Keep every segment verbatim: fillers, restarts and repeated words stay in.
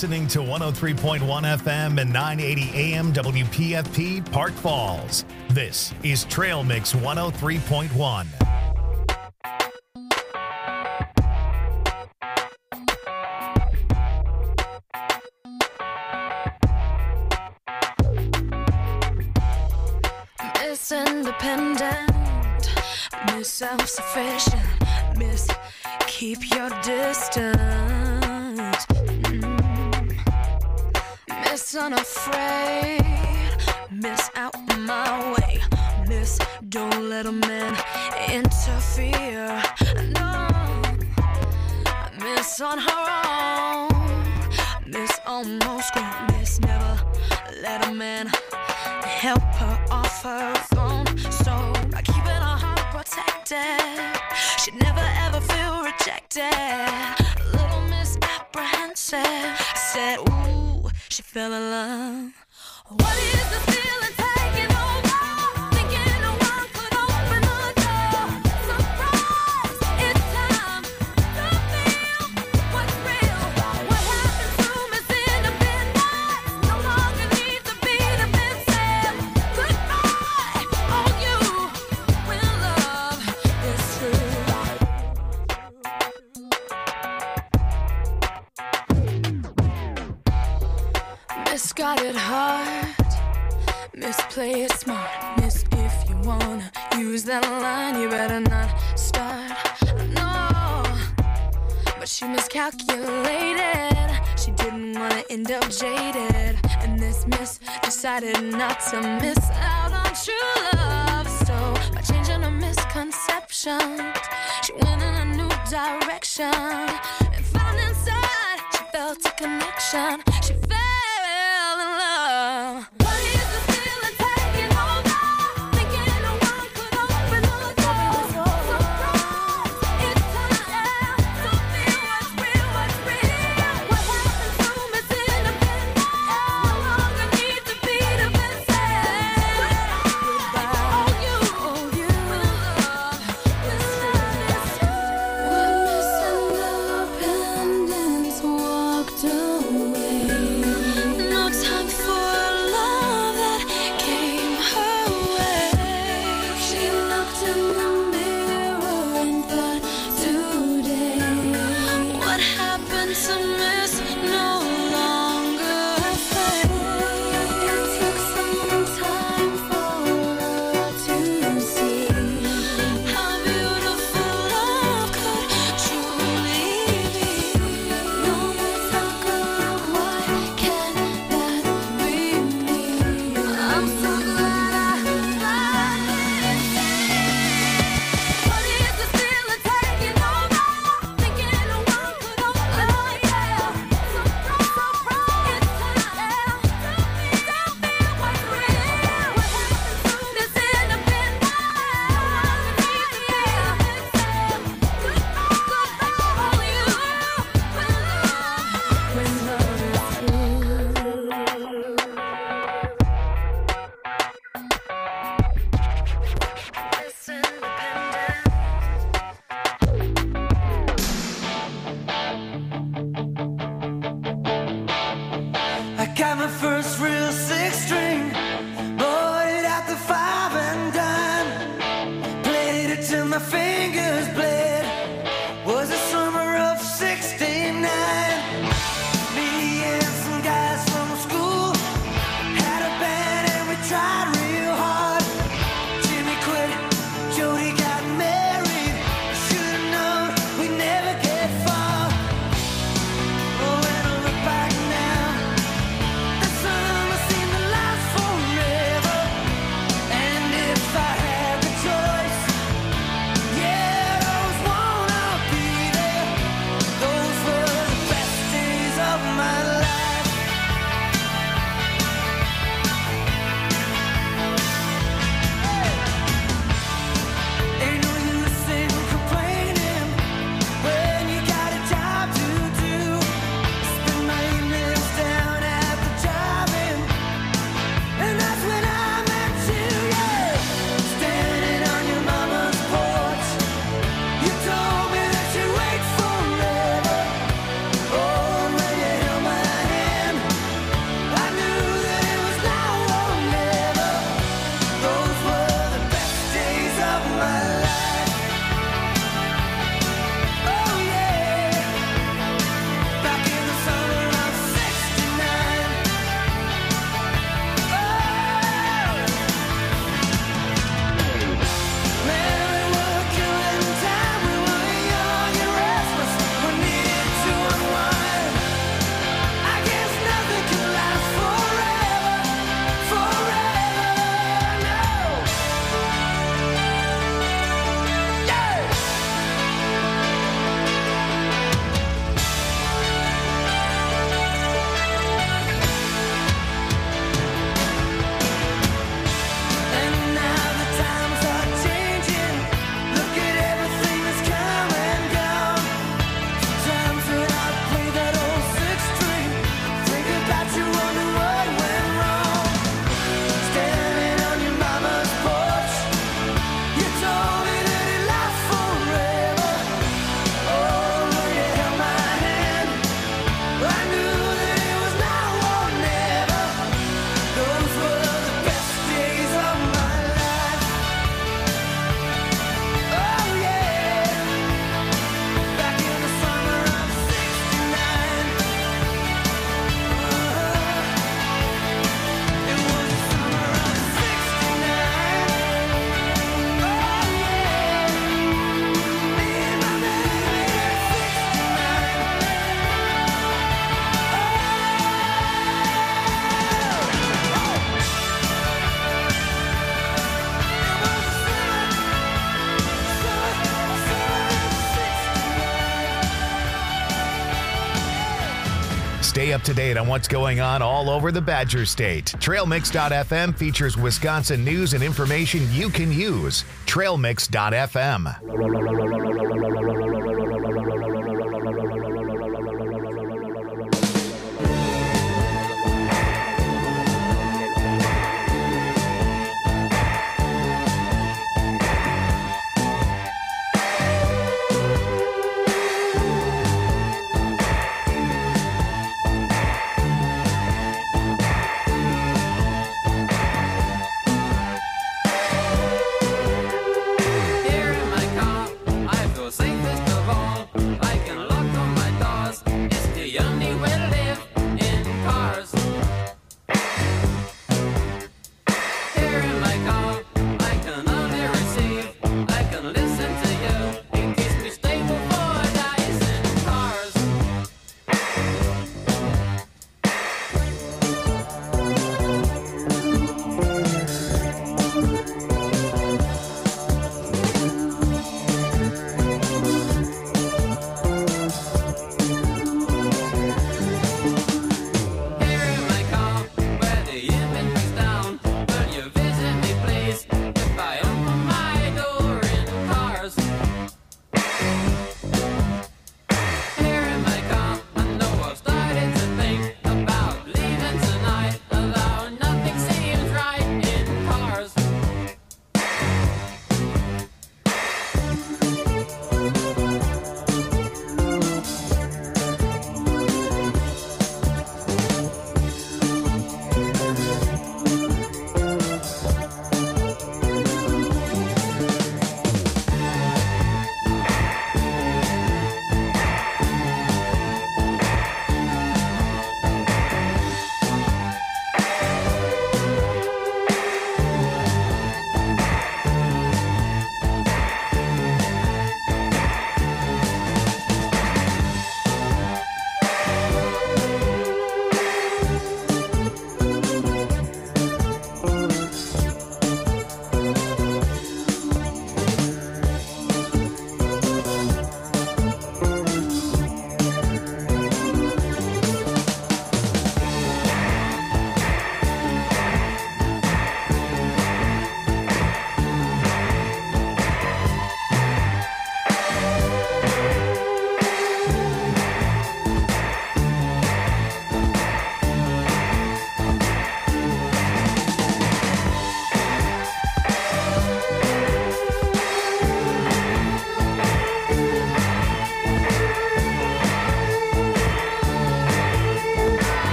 listening to one oh three point one F M and nine eighty A M W P F P Park Falls. This is Trail Mix one oh three point one. Miss Independent, Miss Self-Sufficient, Miss Keep Your Distance, mm. Miss Unafraid, Miss Out My Way, Miss Don't Let a Man Interfere, no, Miss On Her Own, Miss Almost Grown, Miss Never Let a Man help her off her phone. So by keeping her heart protected, she'd never ever feel rejected. Little Miss Apprehensive said, ooh, she fell in love. What is the feeling taking over? Thinking no one could open the door. Surprise, it's time to feel what's real. What happened to Miss Independent no longer needs to be defensive. Goodbye, all you when love is true. Miss got it hard, Miss play it smart, Miss if you wanna use that line you better not start, no. But she miscalculated, she didn't wanna end up jaded, and this miss decided not to miss out on true love. So by changing her misconceptions, she went in a new direction and found inside she felt a connection. She fell in love. What is the feeling taking over? Thinking no one could open the door. Surprise, it's time to feel what's real, what's real. What happened to Miss Independent no longer needs to be defensive. Goodbye, all you, all you when love is true. When Miss Independence walked away, no time for love that came her way. She looked in the mirror and thought, today, what happened to Miss no longer afraid? It took some time for her to see how beautiful love could truly be. No more talk of why can't that be me? I'm so glad I finally see. What is this feeling taking over? Thinking no one could open the door. Surprise, surprise, it's time to feel what's real. What happened to Miss Independent? Goodbye, all you when love is true. Miss Independent. I got my first real six string, bought it at the five and dime, played it till my fingers bled. Was the summer of sixty-nine. Me and some guys from school had a band and we tried real hard. Jimmy quit, Jody got married. Should've known we'd never get far. Oh, when I look back now, the summer seemed to last forever. And if I had the choice, yeah, Stay up to date on what's going on all over the Badger State. Trail Mix dot f m features Wisconsin news and information you can use. Trail Mix dot f m.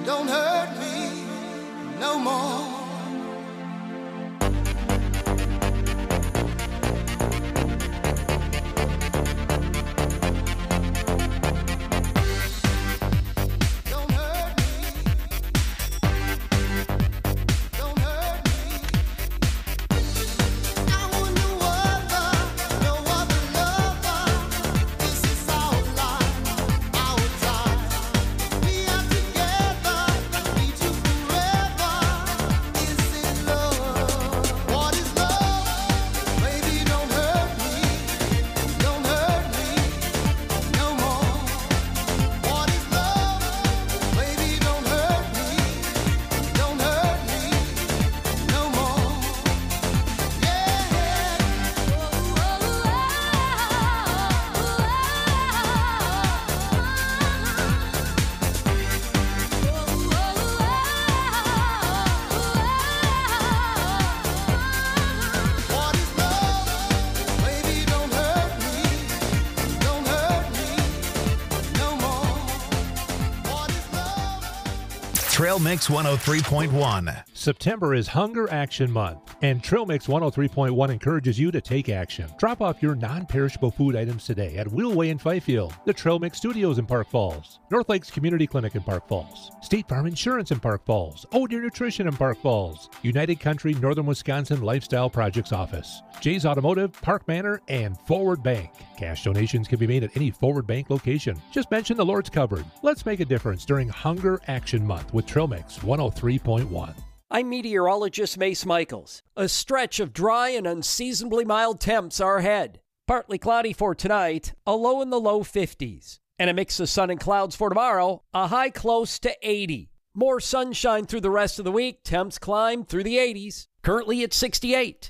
don't hurt me no more. Trail Mix one oh three point one. September is Hunger Action Month, and Trail Mix one oh three point one encourages you to take action. Drop off your non-perishable food items today at Wheelway in Fifield, the Trail Mix Studios in Park Falls, North Lakes Community Clinic in Park Falls, State Farm Insurance in Park Falls, Oh Deer Nutrition in Park Falls, United Country Northern Wisconsin Lifestyle Projects Office, Jay's Automotive, Park Manor, and Forward Bank. Cash donations can be made at any Forward Bank location. Just mention the Lord's Cupboard. Let's make a difference during Hunger Action Month with Trail Mix one oh three point one. I'm meteorologist Mace Michaels. A stretch of dry and unseasonably mild temps are ahead. Partly cloudy for tonight, a low in the low fifties. And a mix of sun and clouds for tomorrow, a high close to eighty. More sunshine through the rest of the week, temps climb through the eighties. Currently at sixty-eight.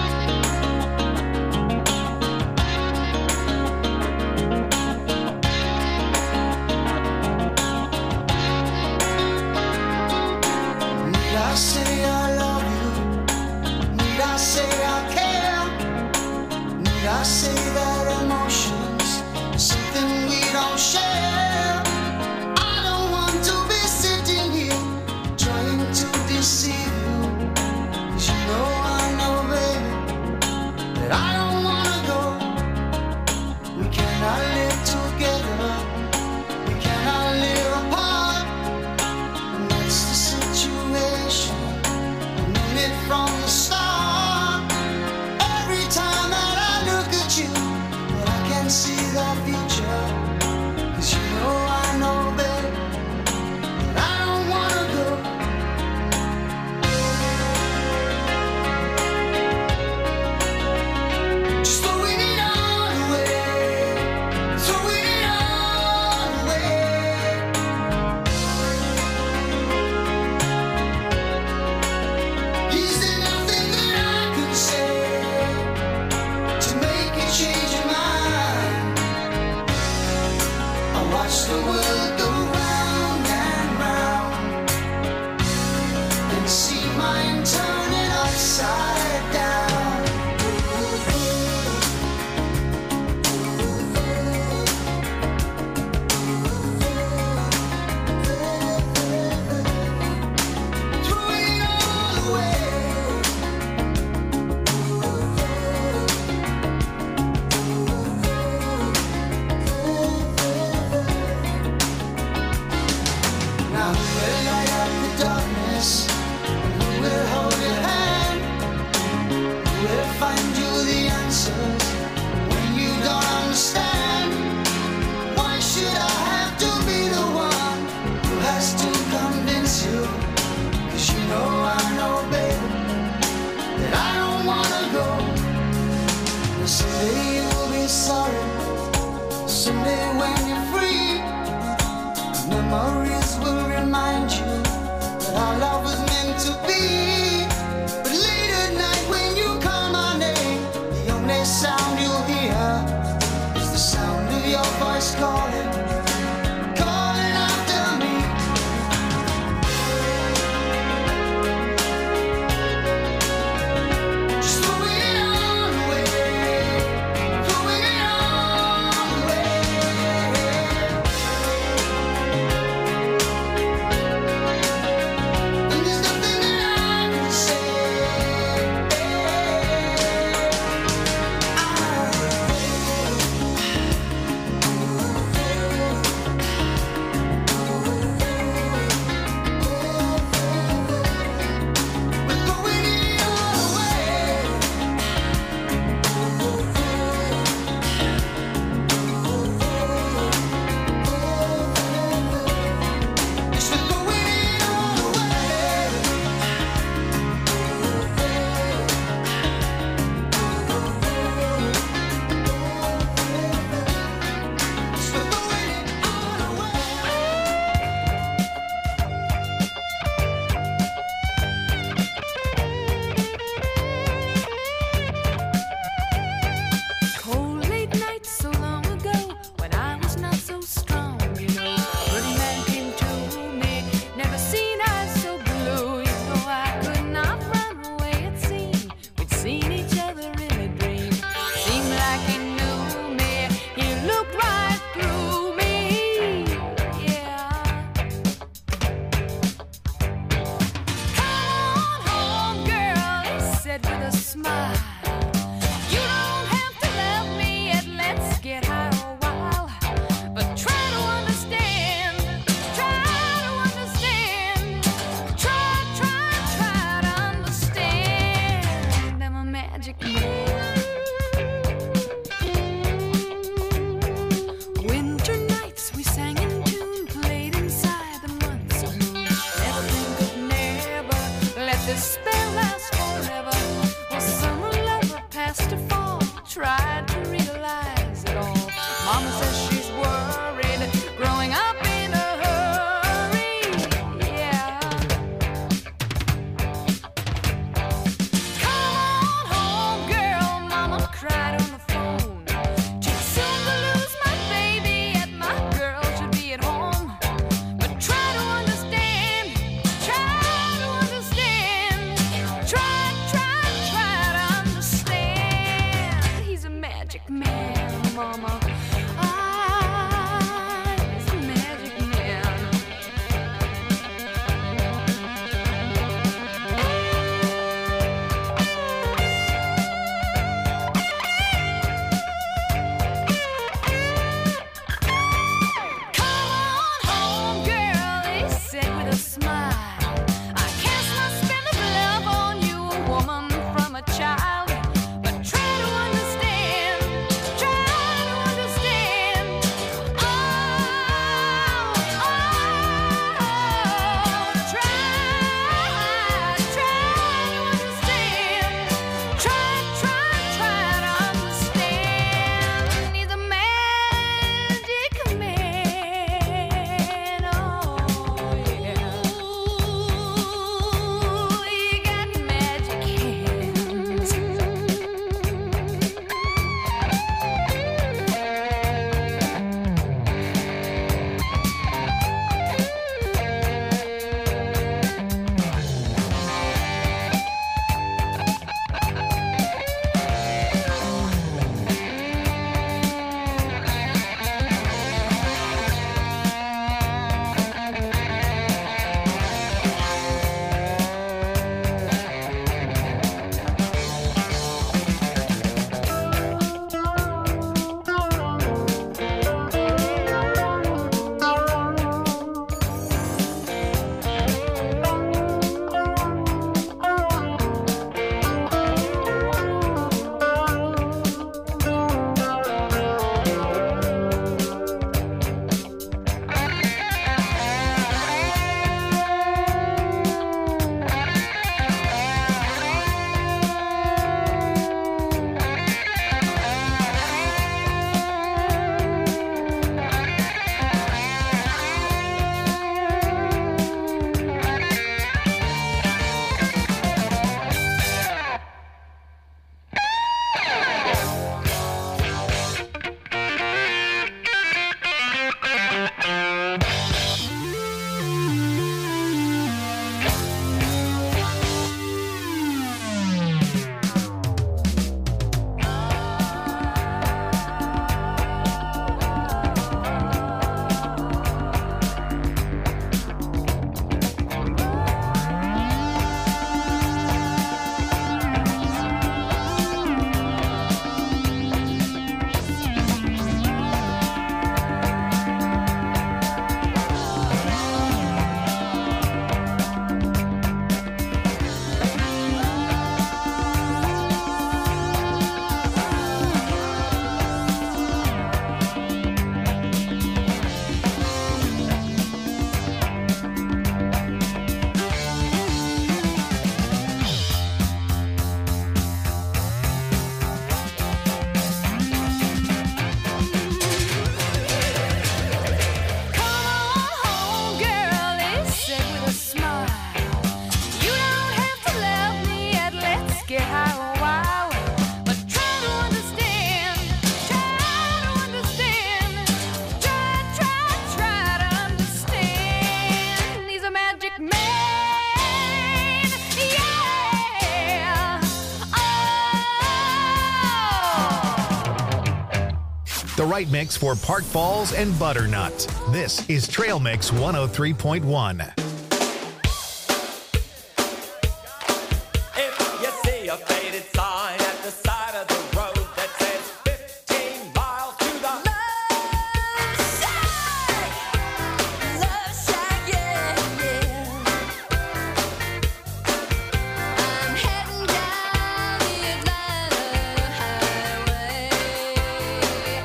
I say I love you, need I say I care, need I say that emotions, something we don't share. I don't want to be sitting here, trying to deceive you, 'cause you know I know, baby, that I don't wanna go. We cannot live together, we cannot live apart, and that's the situation. From the start, every time that I look at you, well, I can see that future, 'cause you know I know, babe, that I don't wanna go. Just throwing it all away, throwing it all away. Is there nothing that I can say to make you change your mind? I watch the world go round and round and see mine turning upside down. Throwing it all away. Now who will light up the darkness? Who will hold your hand? Who will find you the answers when you don't understand? Why should I have to be the one who has to convince you? 'Cause you know I know, baby, that I don't wanna go. And someday you'll be sorry, someday when you're free, memories will remind you that our love was meant to be. But late at night when you call my name, the only sound you'll hear is the sound of your voice calling, calling after me. Just throwing it all away, throwing it all away. this spell lasts forever. Well, summer lover past a fall, tried to realize it all. Mama says she's worried, growing up in a hurry. Yeah. Come on home, girl, Mama cried on the phone. Too soon to lose my baby, yet my girl should be at home. But try to understand, try to understand, try, try, try to understand. He's a magic man, Mama. Ah, he's a magic man. Come on home, girl, he said with a smile. I cast my spell of love on you, a woman from a child. But try to understand, try to understand. Oh, oh, try, try to understand. Try, try, try to understand. He's a magic man. Oh, yeah. Ooh, he got magic hands. Come on home, girl, he said with a smile. You don't have to love me yet, let's get high a while. But try to understand, try to understand, try, try, try to understand. He's a magic man, yeah. Oh. The right mix for Park Falls and Butternut. This is Trail Mix one oh three point one. If you see a faded sign at the side of the road that says fifteen miles to the Love shack, yeah, yeah. I'm heading down the Atlanta highway,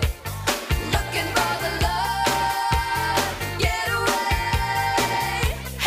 looking for the love getaway.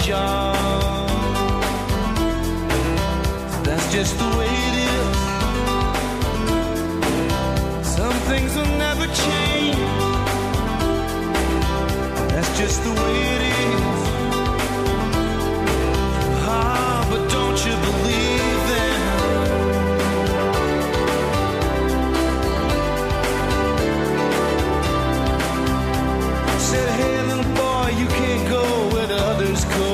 job. That's just the way it is. Some things will never change. That's just the way it is. Ah, but don't you believe them? Said, hey little boy, you can't go where the others go.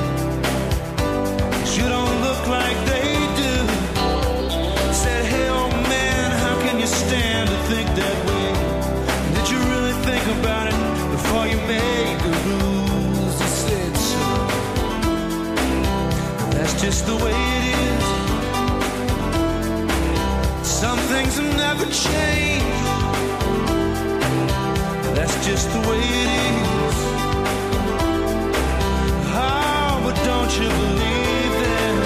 You don't look like they do. Said, hey old man, how can you stand to think that way? Did you really think about it before you made the rules? He said so. That's just the way it is. Some things have never changed. That's just the way it is. Oh, but don't you believe them?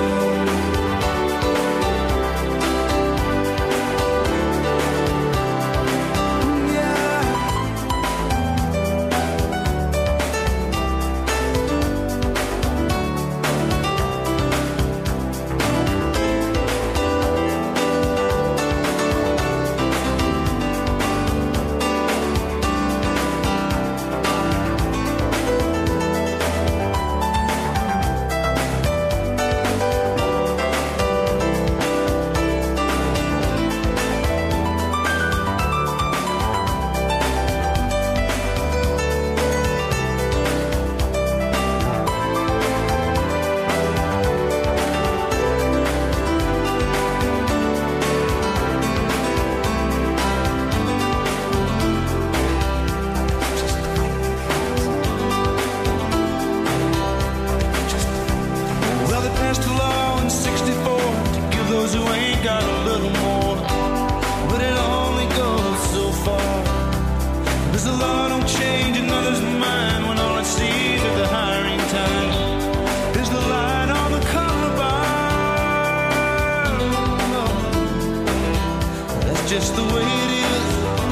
Just the way it is.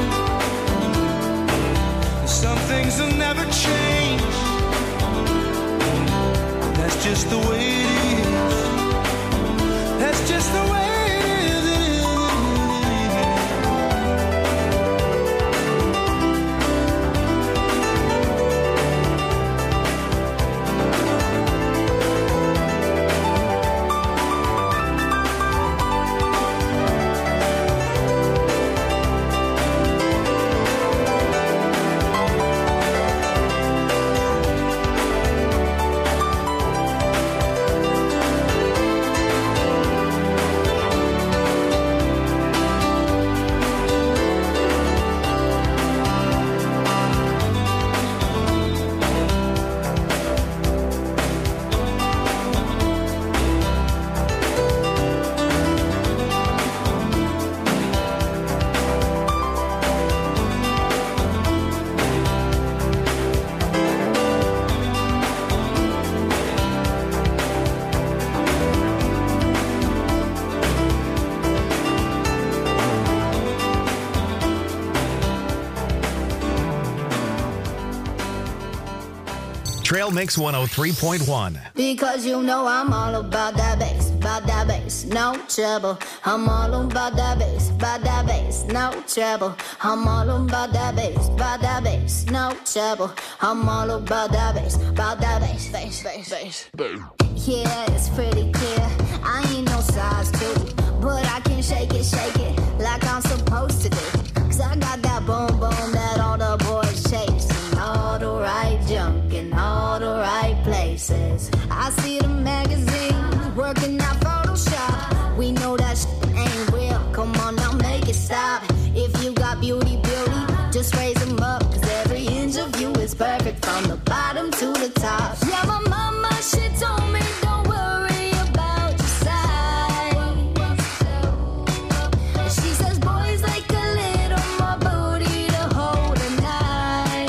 Some things will never change. That's just the way it is. That's just the way it is. Trail Mix one oh three point one. Because you know I'm all about that bass, about that bass, no trouble. I'm all about that bass, about that bass, no trouble. I'm all about that bass, about that bass, no trouble. I'm all about that bass, about that bass, bass, bass, bass. Yeah, it's pretty clear. I ain't no size two, but I can shake it, shake it like I'm supposed to do. Cause I got that boom boom that all the boys chase. All the right junk in all the right places. I see the magazines working out Photoshop. We know that shit ain't real. Come on now, make it stop. If you got beauty, beauty, just raise them up. Cause every inch of you is perfect from the bottom to the top. Yeah, my mama, she told me don't worry about your size. She says boys like a little more booty to hold a knife.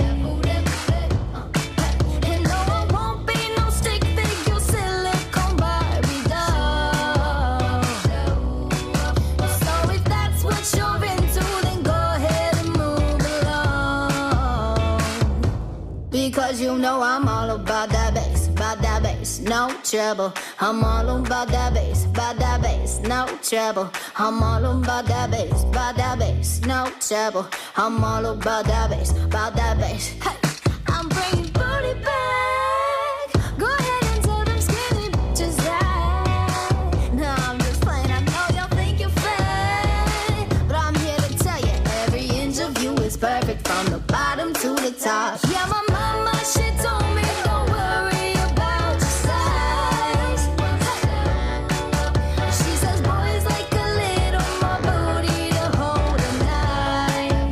And no, I won't be no stick figure silicone Barbie doll. So if that's what you're into, then go ahead and move along. Because you know I'm all about that bass, about that bass, no trouble. I'm all about that bass, about that bass, no trouble. I'm all about that bass, about that bass, no trouble. I'm all about that bass, about that bass. Hey, I'm bringing booty back. Go ahead and tell them skinny bitches that. No, I'm just playing. I know y'all think you're fake, but I'm here to tell you every inch of you is perfect from the bottom to the top. Yeah, my mama, she told me don't worry about your size. She says boys like a little more booty to hold a night.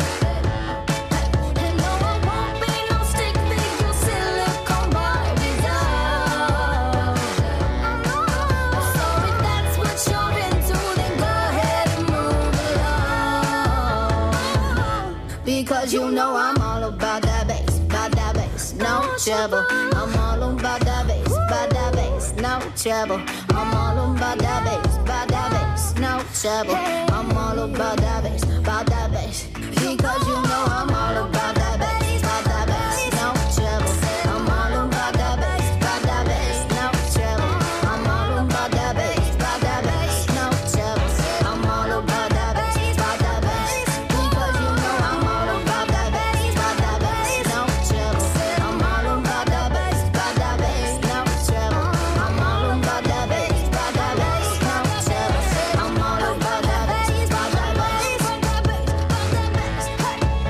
And no, I won't be no stick figure silicone Barbie doll. So if that's what you're into, then go ahead and move along. Because you know I'm all about that bass, about that bass, no trouble. I'm all about that bass, about that bass, no trouble. I'm all about that bass, about that bass, no trouble. I'm all about that bass, about that bass. Because you know I'm all about that bass, about that bass, no trouble. I'm all about that bass, about that bass, no trouble. I'm all about that bass, about that bass, no trouble. I'm all about that bass, about that bass. Because you know I'm all about that bass, about that bass, no trouble. I'm all about that bass, about that bass, no trouble. I'm all about that bass, about that bass, no trouble. I'm all about that bass, about that bass, about that bass, about that bass.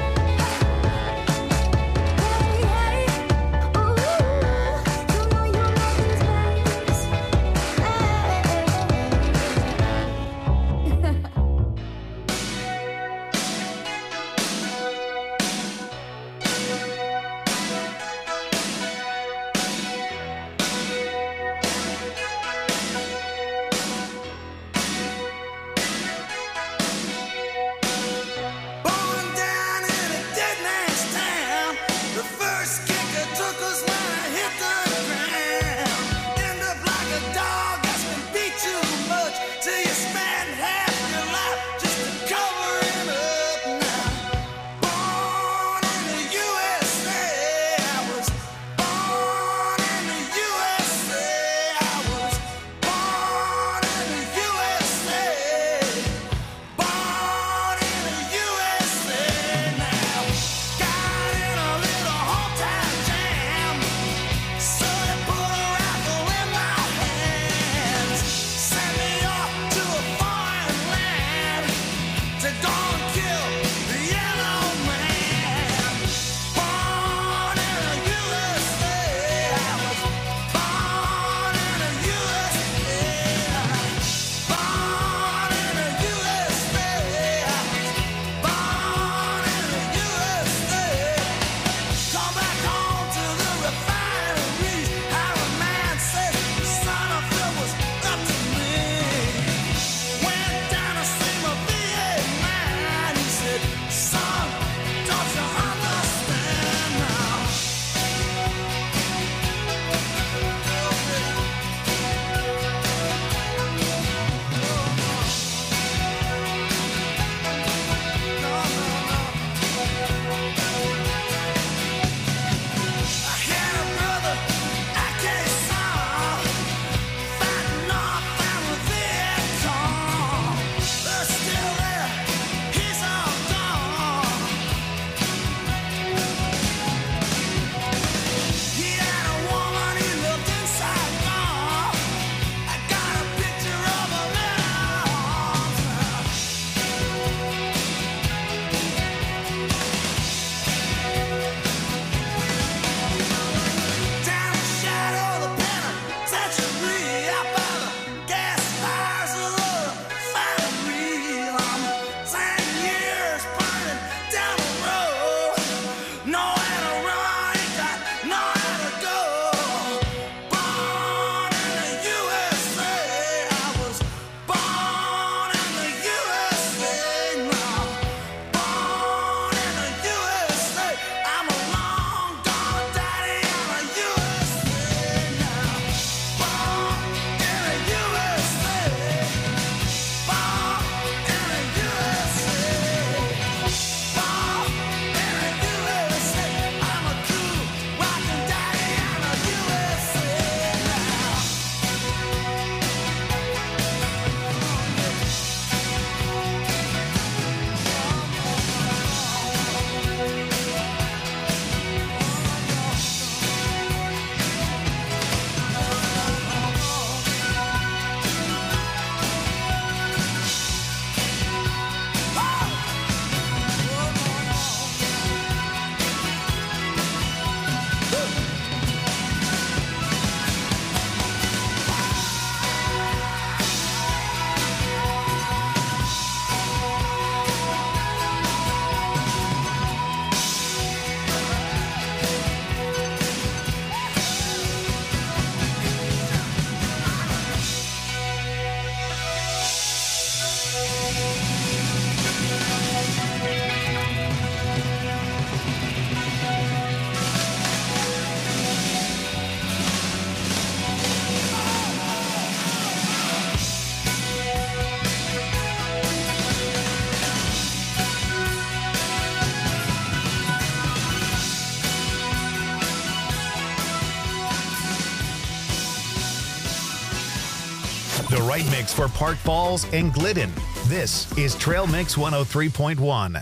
The right mix for Park Falls and Glidden. This is Trail Mix one oh three point one.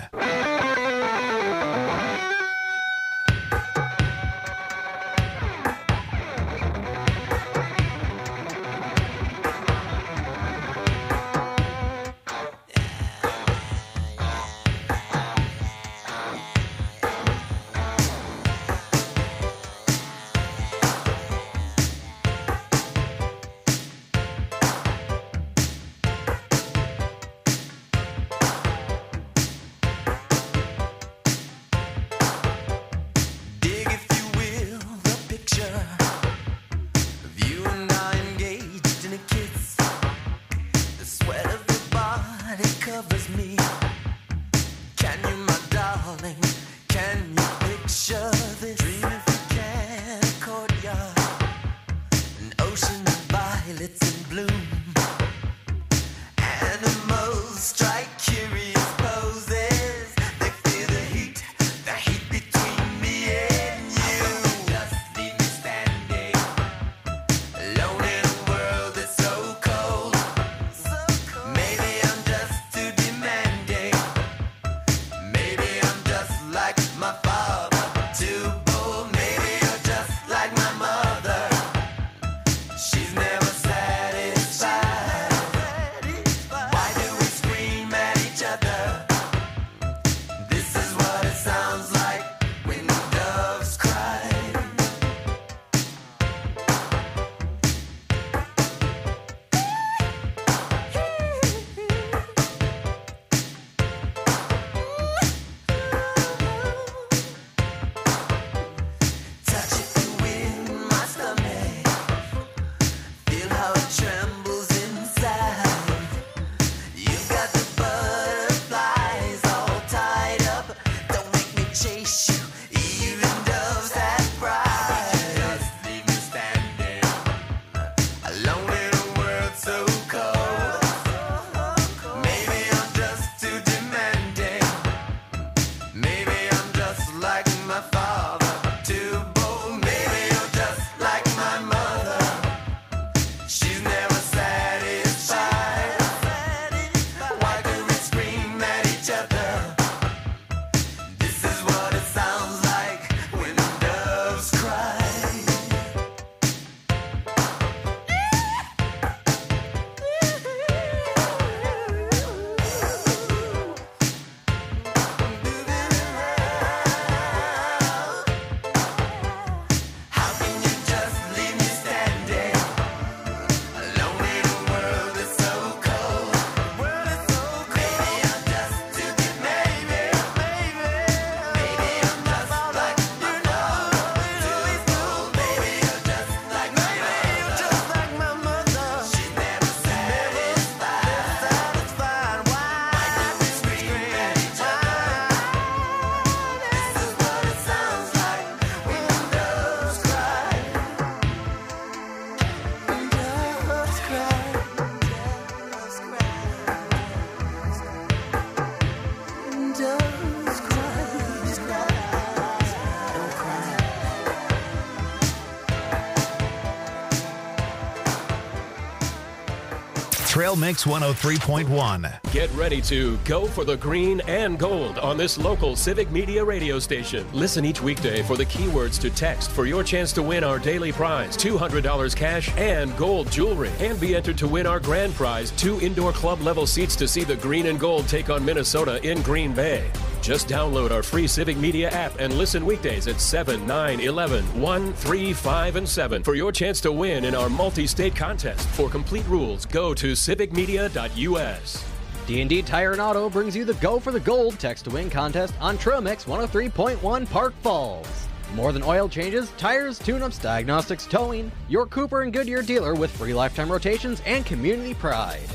Trail Mix one oh three point one. Get ready to go for the green and gold on this local Civic Media radio station. Listen each weekday for the keywords to text for your chance to win our daily prize, two hundred dollars cash and gold jewelry. And be entered to win our grand prize, two indoor club level seats to see the green and gold take on Minnesota in Green Bay. Just download our free Civic Media app and listen weekdays at seven, nine, eleven, one, three, five, and seven for your chance to win in our multi-state contest. For complete rules, go to civic media dot u s. D and D Tire and Auto brings you the Go for the Gold Text to Win contest on Trail Mix one oh three point one Park Falls. More than oil changes, tires, tune-ups, diagnostics, towing, your Cooper and Goodyear dealer with free lifetime rotations and community pride.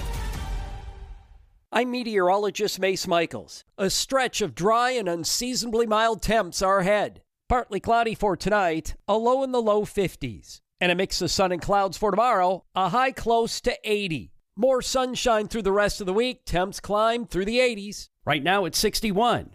I'm meteorologist Mace Michaels. A stretch of dry and unseasonably mild temps are ahead. Partly cloudy for tonight, a low in the low fifties. And a mix of sun and clouds for tomorrow, a high close to eighty. More sunshine through the rest of the week, temps climb through the eighties. Right now it's sixty-one.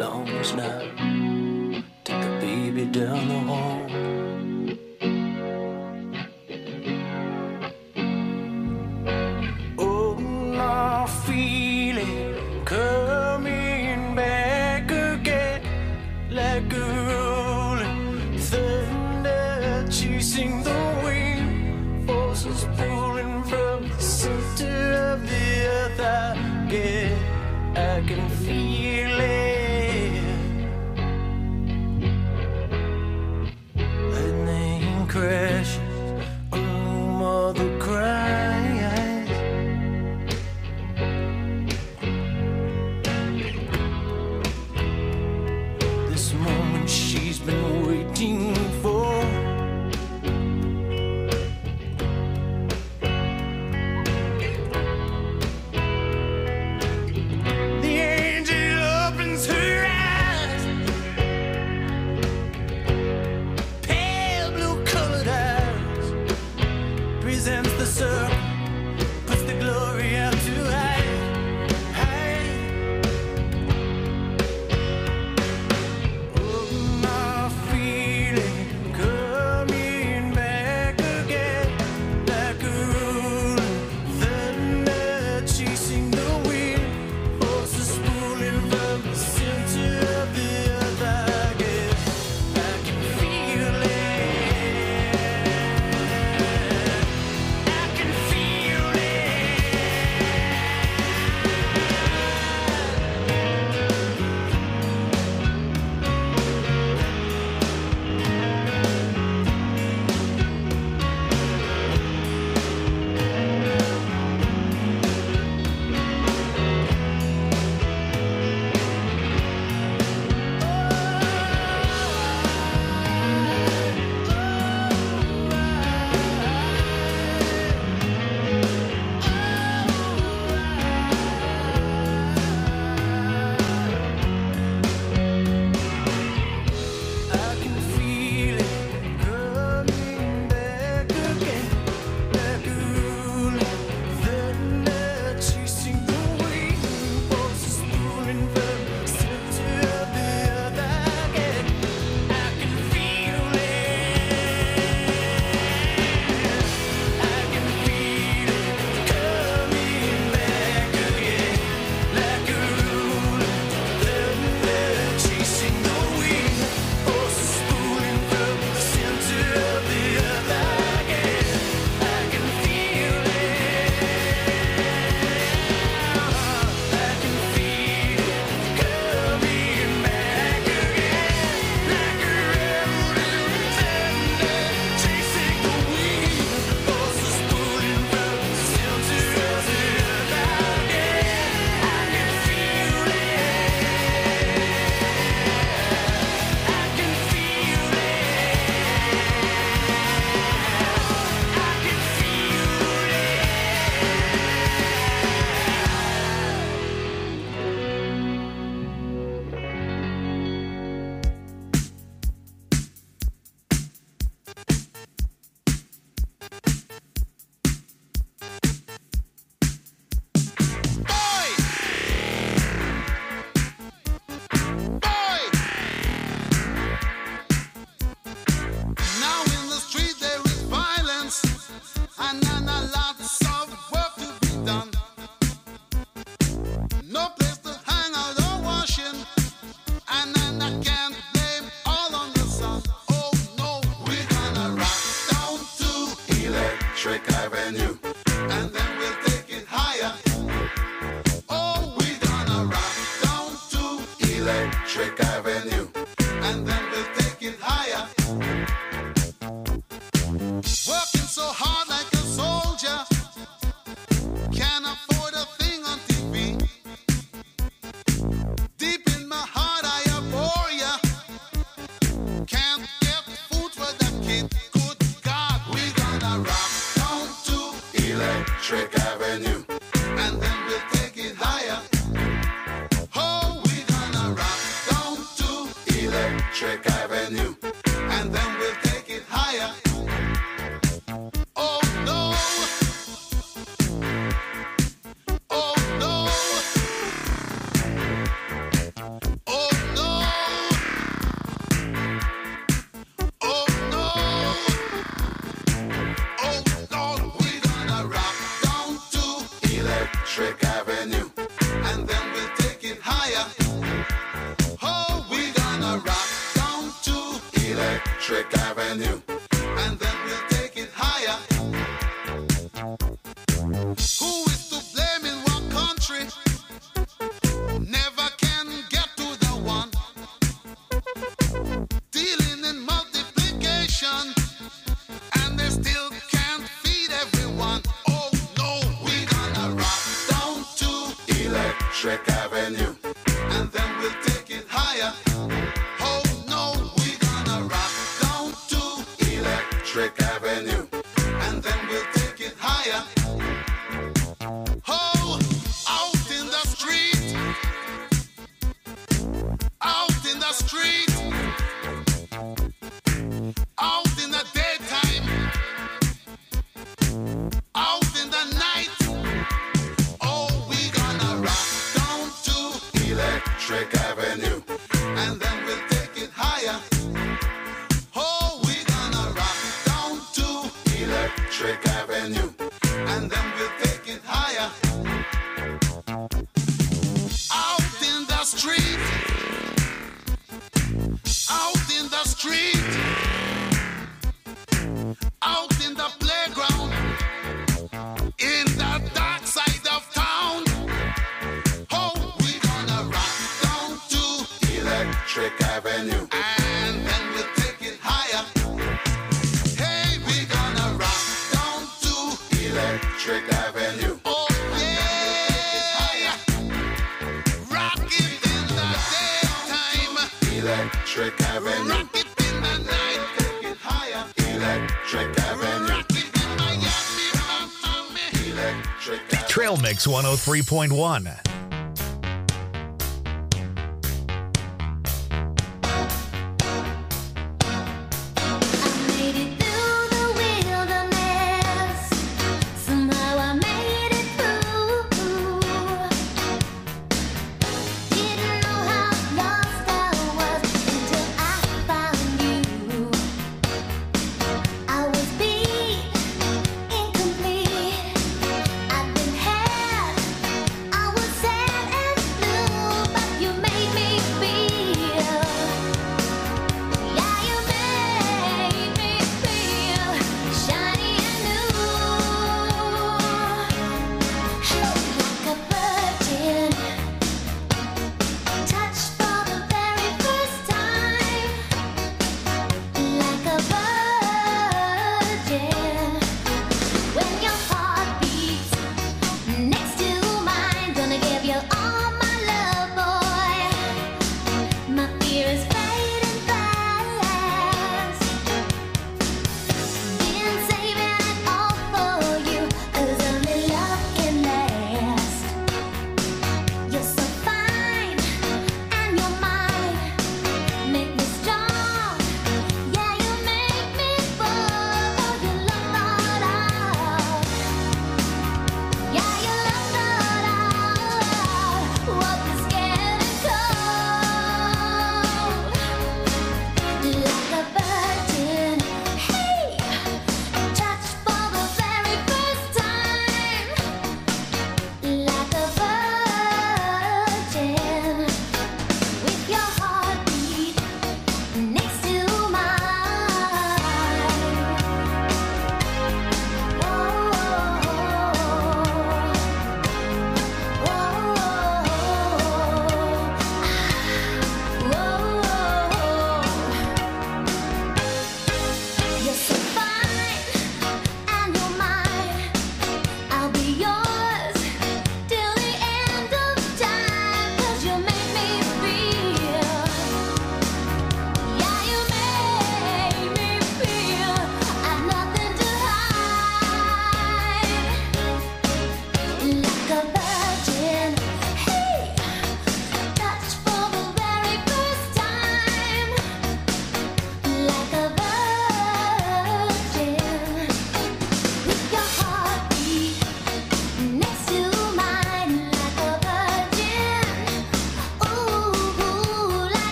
belongs now. Take the baby down the hall. Oh, my feeling coming back again, like a rolling thunder chasing the wind, forces pulling from the center of the earth. I get, I can feel it. Lightning crashes, a mother cries. This moment she's been waiting for. The angel opens her eyes, pale blue colored eyes, presents the circle, puts the glory out to hide, hide. Oh, my feeling coming back again, like a rolling thunder chasing the wind, forces pulling from the center of the earth. I get, I can feel it. I can feel it. I can feel it coming back again, like a rolling thunder chasing the wind, forces pulling from the center of the earth. I get, I can feel it. I can feel it coming back again, like a rolling thunder chasing the wind, forces pulling from the center of the earth. I get, I can feel it. I can feel it coming back again, like a rolling thunder chasing the wind, forces pulling from the center of the earth. I get, I can feel it. I can feel Now in the street there is violence, and then a lots of work to be done. No place to hang out or washing, and then I can't blame all on the sun. Oh no, we're gonna rock down to Electric Avenue, and then we'll take it higher. Oh, we're gonna rock down to Electric Avenue, and then we'll take it higher. Working so hard like a soldier, can't afford a thing on T V. Deep in my heart I abhor ya, can't get food for the kid. Good God, we're gonna rock down to Electric Avenue, and then we'll take it higher. Oh, we're gonna rock down to Electric Avenue. And then we'll take it higher. Who is to blame in what country? Never can get to the one. Dealing in multiplication, and they still can't feed everyone. Oh no, we're gonna rock down to Electric Avenue, and then we'll take it higher. Oh no, we're gonna rock down to Electric Avenue, and then we'll take it higher. Oh, out in the street, out in the street, out in the daytime, out in the night. Oh, we gonna rock down to Electric Avenue, and then we'll take it higher. Oh, we gonna rock down to Electric Avenue, and then we'll take it higher. Out in the street, out in the street, out in the playground, in the dark side of town. Oh, we gonna rock down to Electric Avenue, and then we'll take it higher. Hey, we gonna rock down to Electric Avenue. Oh yeah, rock it in the daytime, Electric Avenue. Rock it in the night, take it higher, Electric Avenue. Rock it in Miami, Miami, Electric Avenue. Trail Mix one oh three point one. Made it through the wilderness. Somehow I made it through. Didn't know how lost I was until I found you. I was beat, incomplete. I've been had. I was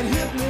hit me